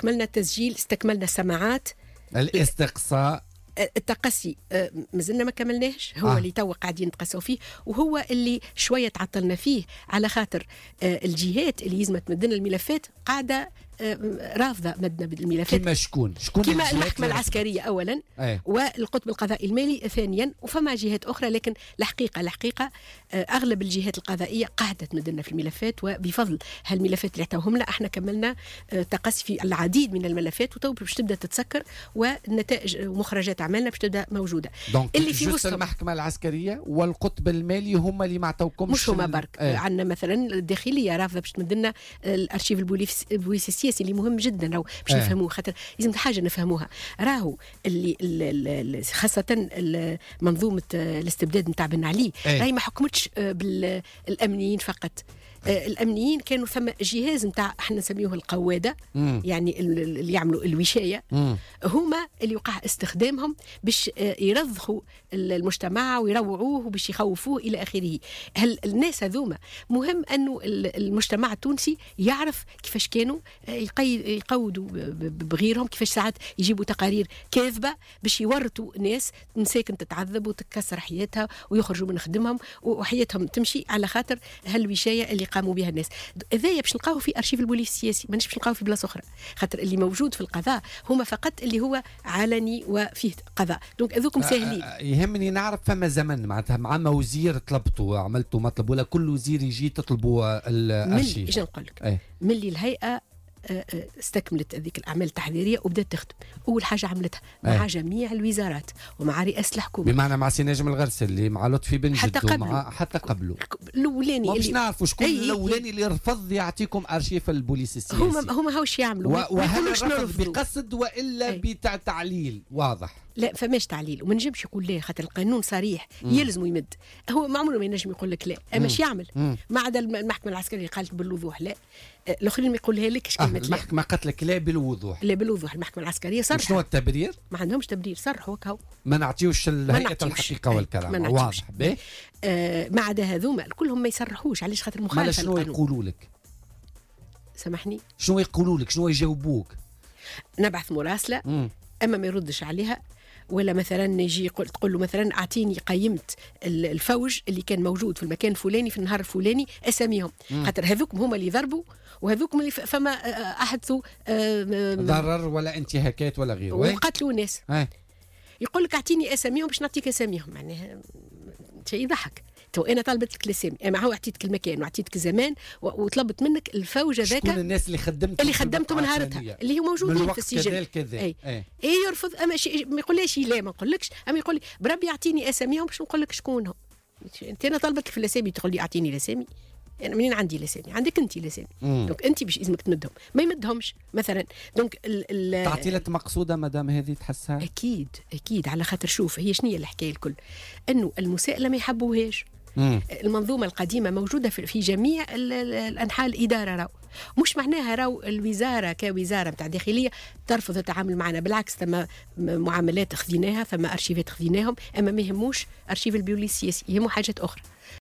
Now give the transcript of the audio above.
استكملنا التسجيل، استكملنا السماعات، الاستقصاء، التقسي مازلنا ما كملناهش، هو اللي تو قاعدين نتقسوا فيه، وهو اللي شويه تعطلنا فيه على خاطر الجهات اللي يلزم تمدنا الملفات قاعده رافضه مدنا بالملفات. كما شكون كما المحكمه العسكريه اولا والقطب القضائي المالي ثانيا، وفما جهات اخرى، لكن الحقيقه اغلب الجهات القضائيه قاعده تمدنا في الملفات، وبفضل هالملفات اللي عطاوهم لنا احنا كملنا تقسي في العديد من الملفات، وتو باش تبدا تتسكر والنتائج ومخرجات عملنا باش تبدا موجوده. اللي في وسط المحكمه العسكريه والقطب المالي هما اللي ما عطاوكمش، مش هما برك. عندنا مثلا الداخليه رافضه باش تمدنا الارشيف البوليسي السياسي اللي مهم جدا راهو باش نفهموه، خاطر لازم حاجه نفهموها، راهو اللي خاصه منظومه الاستبداد نتاع بن علي راهي ما حكمتش بالامنيين فقط. الامنيين كانوا ثم جهاز نتاع احنا نسميوه القواده، يعني اللي يعملوا الوشايه، هما اللي وقع استخدامهم باش يرضخوا المجتمع ويروعوه وباش يخوفوه الى اخره. هل الناس هذوما مهم انه المجتمع التونسي يعرف كيفاش كانوا يقودوا بغيرهم، كيفاش ساعات يجيبوا تقارير كاذبه باش يورطوا ناس مساكن تتعذب وتتكسر حياتها ويخرجوا من خدمهم وحياتهم تمشي على خاطر هالوشايه اللي قاموا بها الناس. هذايا باش نلقاوه في ارشيف البوليس السياسي، ماناش باش نلقاوه في بلاصه اخرى، خاطر اللي موجود في القضاء هما فقط اللي هو علني وفيه قضاء. دونك هذوكم ساهلين. يهمني نعرف فما زمن معناتها مع وزير طلبتوا عملتوا مطلب، ولا كل وزير يجي تطلبوا الارشيف؟ ايش نقول لك؟ ملي الهيئه استكملت هذيك الاعمال التحضيريه وبدات تخدم، اول حاجه عملتها مع جميع الوزارات ومع رئاسه الحكومه، بمعنى مع سي نجم الغرسلي، مع لطفي بن جدو، مع حتى قبله الاولاني باش نعرفوا شكون الاولاني اللي رفض يعطيكم ارشيف البوليس السياسي. هما هاوش يعملوا، وهل رفض بقصد والا بتاع تعليل واضح؟ لا فماش تعليل، وما نجمش يقول لا، خاطر القانون صريح يلزم يمد. هو ما عمره ما ينجم يقول لك لا، مش يعمل. ما عدا المحكمه العسكريه قالت بالوضوح لا، الاخرين ما يقولها لكش كلمه لا. المحكمه قالت لك لا بالوضوح، لا بالوضوح. المحكمه العسكريه صرحت. شنو التبرير؟ ما عندهمش تبرير، صرحوا هكا، ما نعطيوش الهيئه الحقيقه والكلام واضح. ما عدا هذوما كلهم ما يصرحوش، علاش؟ خاطر مخالفه للقانون. شنو يقولوا لك؟ سامحني، شنو يقولوا لك؟ شنو يجاوبوك؟ نبعث مراسله اما ما يردش عليها، ولا مثلا يجي تقول له مثلا اعطيني قيمه الفوج اللي كان موجود في المكان الفلاني في النهار الفلاني اساميهم، خاطر هذوك هما اللي ضربوا وهذوك اللي فما احدثوا ضرر ولا انتهاكات ولا غيره وقتلوا ناس. يقول لك اعطيني اساميهم باش نعطيك اساميهم، معناها شيء يضحك. تو انا طلبت لك الاسامي، اما هو اعطيتك المكان وعطيتك الزمان وطلبت منك الفوج هذاك. شكون الناس اللي خدمته نهارتها اللي هو موجودين في السجن؟ اي يرفض، اما ما يقولش لا، ما نقولكش، اما يقول لي بربي اعطيني اساميهم باش نقول لك شكونهم. انت انا طلبت لك في الاسامي تقول لي اعطيني الاسامي، انا منين عندي الاسامي؟ عندك انت الاسامي. دونك انت باش لازمك تمدهم، ما يمدهمش مثلا. دونك تعطيلات مقصوده مدام هذه تحسها؟ اكيد على خاطر شوف هي شنو هي الحكايه الكل، انه المساءله ما يحبوهاش. المنظومه القديمه موجوده في جميع الانحاء الاداره، راو مش معناها راو الوزاره كوزاره نتاع داخليه ترفض التعامل معنا، بالعكس ثم معاملات خذيناها، ثم ارشيفات خذيناهم، اما ما يهموش ارشيف البوليس السياسي، يهموا حاجات اخرى.